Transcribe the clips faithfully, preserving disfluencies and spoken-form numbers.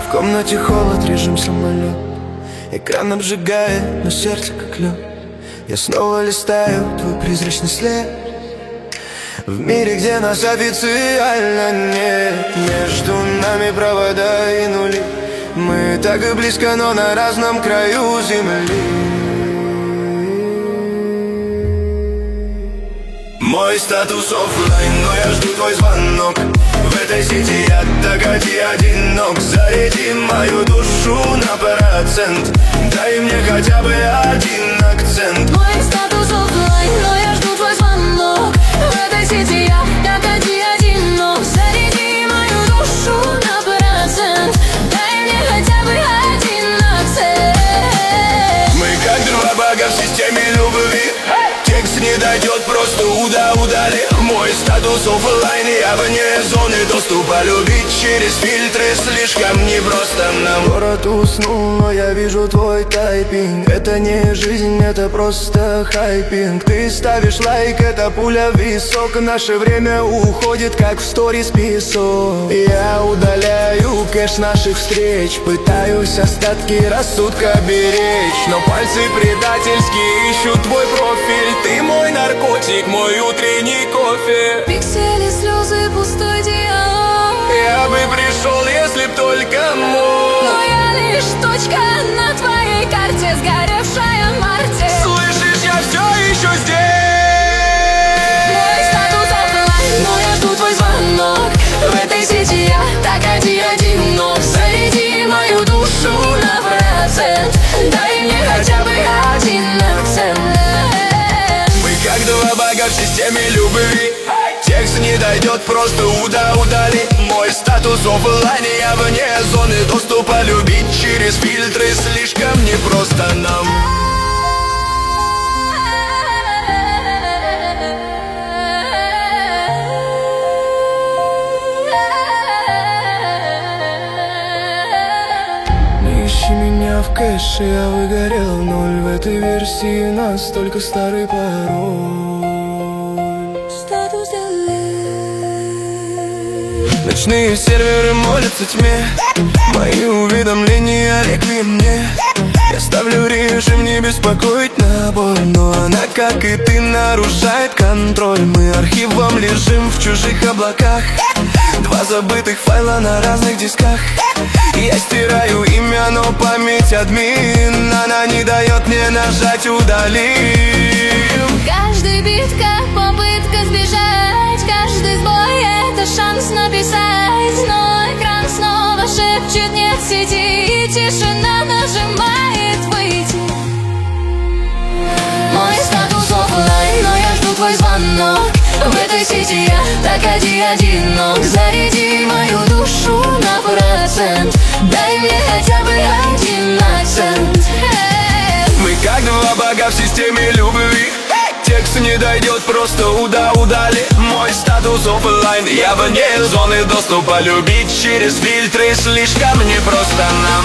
В комнате холод, режим самолет. Экран обжигает, но сердце как лед. Я снова листаю твой призрачный след. В мире, где нас официально нет, между нами провода и нули. Мы так и близко, но на разном краю земли. Мой статус оффлайн, но я жду твой звонок. В этой сети я так одинок. Заряди мою душу на процент. Дай мне хотя бы один акцент. Мой статус оффлайн, но я жду твой звонок. В этой сети я так одинок. Заряди мою душу на процент. Дай мне хотя бы один акцент. Мы как два бога в системе любви. Текст не дойдет, просто уда удали. Мой статус оффлайн, я вне зоны доступа. Любить через фильтры слишком непросто нам. Город уснул, но я вижу твой тайпинг. Это не жизнь, это просто хайпинг. Ты ставишь лайк, это пуля в висок. Наше время уходит, как в сторис песок. Я удаляю кэш наших встреч. Пытаюсь остатки рассудка беречь, но пальцы предательски ищут твой профиль. Ты мой наркотик, мой утренний кофе. Пиксели, слезы, пустой диалог. Я бы пришел, если б только мог. Но я лишь точка на твоей карте, сгоревшая в марте. Слышишь, я все еще здесь. Мой статус оффлайн, но я жду твой звонок. В этой сети я так одинок. Заряди мою душу на процент. Дай мне хотя бы один акцент. Как два бога в системе любви. Текст не дойдет, просто уда удали. Мой статус оффлайн, я вне зоны доступа. Любить через фильтры слишком непросто нам. Не ищи меня в кэше, я выгорел ноль. В этой версии настолько старый пароль. Статус делет. Ночные серверы молятся тьме. Мои уведомления реквием мне. Я ставлю режим не беспокоить на боль, но она, как и ты, нарушает контроль. Мы архивом лежим в чужих облаках. Два забытых файла на разных дисках. Я стираю имя, но память админ. Она не дает мне нажать удалим. Каждый бит как попытка сбежать. Каждый сбой это шанс написать. Но экран снова шепчет нет сети. И тишина нажимает выйти. Мой статус оффлайн, но я жду твой звонок. В этой сети я так одинок. Заряди мою душу на процент. Дай мне хотя бы один акцент. Мы как два бога в системе любви. Текст не дойдет, просто уда удали. Мой статус оффлайн, я вне зоны доступа. Любить через фильтры слишком непросто нам.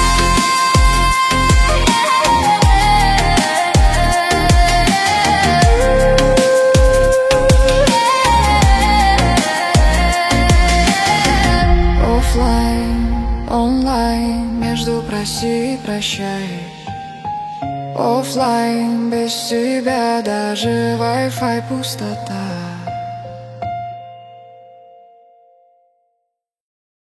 Оффлайн, онлайн, между проси и прощай. Оффлайн, без тебя даже Wi-Fi пустота.